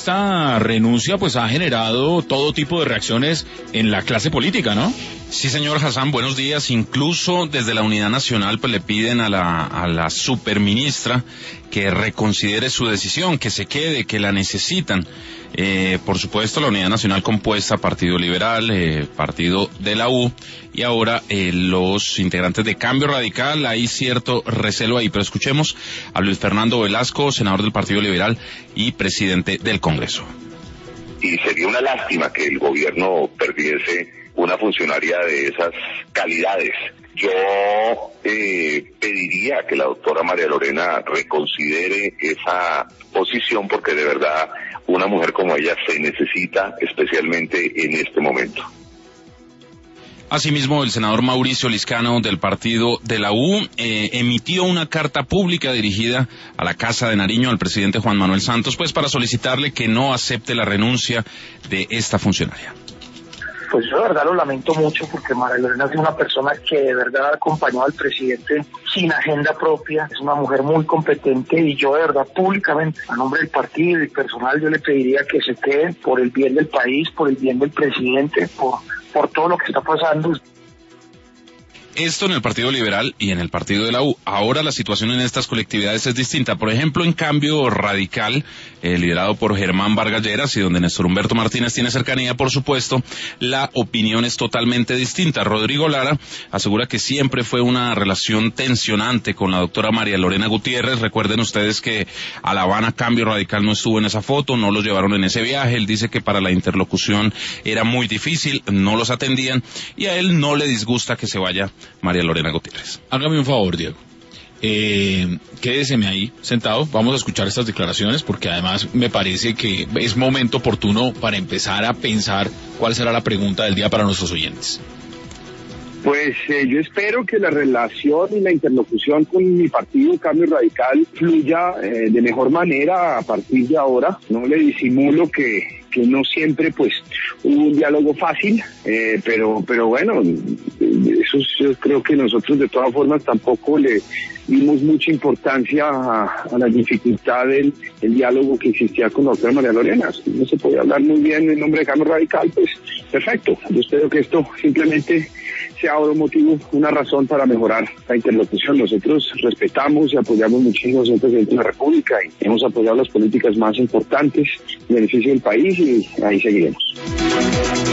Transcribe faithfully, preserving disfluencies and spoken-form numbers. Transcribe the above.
esta renuncia pues ha generado todo tipo de reacciones en la clase política, ¿no? Sí, señor Hassan, buenos días. Incluso desde la Unidad Nacional pues le piden a la, a la superministra que reconsidere su decisión, que se quede, que la necesitan. Eh, por supuesto, la Unidad Nacional compuesta Partido Liberal, eh, Partido de la U, y ahora eh, los integrantes de Cambio Radical. Hay cierto recelo ahí, pero escuchemos a Luis Fernando Velasco, senador del Partido Liberal y presidente del Congreso. Y sería una lástima que el gobierno perdiese una funcionaria de esas calidades. Yo eh, pediría que la doctora María Lorena reconsidere esa posición, porque de verdad una mujer como ella se necesita, especialmente en este momento. Asimismo, el senador Mauricio Liscano del Partido de la U eh, emitió una carta pública dirigida a la Casa de Nariño, al presidente Juan Manuel Santos, pues para solicitarle que no acepte la renuncia de esta funcionaria. Pues yo de verdad lo lamento mucho, porque María Lorena es una persona que de verdad acompañó al presidente sin agenda propia, es una mujer muy competente, y yo de verdad públicamente, a nombre del partido y personal, yo le pediría que se quede por el bien del país, por el bien del presidente, por, por todo lo que está pasando. Esto en el Partido Liberal y en el Partido de la U. Ahora la situación en estas colectividades es distinta. Por ejemplo, en Cambio Radical, eh, liderado por Germán Vargas Lleras y donde Néstor Humberto Martínez tiene cercanía, por supuesto, la opinión es totalmente distinta. Rodrigo Lara asegura que siempre fue una relación tensionante con la doctora María Lorena Gutiérrez. Recuerden ustedes que a La Habana Cambio Radical no estuvo en esa foto, no los llevaron en ese viaje. Él dice que para la interlocución era muy difícil, no los atendían, y a él no le disgusta que se vaya María Lorena Gutiérrez. Hágame un favor, Diego. Eh, quédeseme ahí sentado, vamos a escuchar estas declaraciones, porque además me parece que es momento oportuno para empezar a pensar cuál será la pregunta del día para nuestros oyentes. Pues eh, yo espero que la relación y la interlocución con mi partido Cambio Radical fluya eh, de mejor manera a partir de ahora. No le disimulo que, que no siempre pues hubo un diálogo fácil, eh, pero pero bueno, eso yo creo que nosotros de todas formas tampoco le dimos mucha importancia a, a la dificultad del el diálogo que existía con la doctora María Lorena. Si no se podía hablar muy bien en nombre de Cambio Radical, pues perfecto. Yo espero que esto simplemente sea un motivo, una razón para mejorar la interlocución. Nosotros respetamos y apoyamos muchísimo al presidente de la República y hemos apoyado las políticas más importantes en beneficio del país, y ahí seguiremos.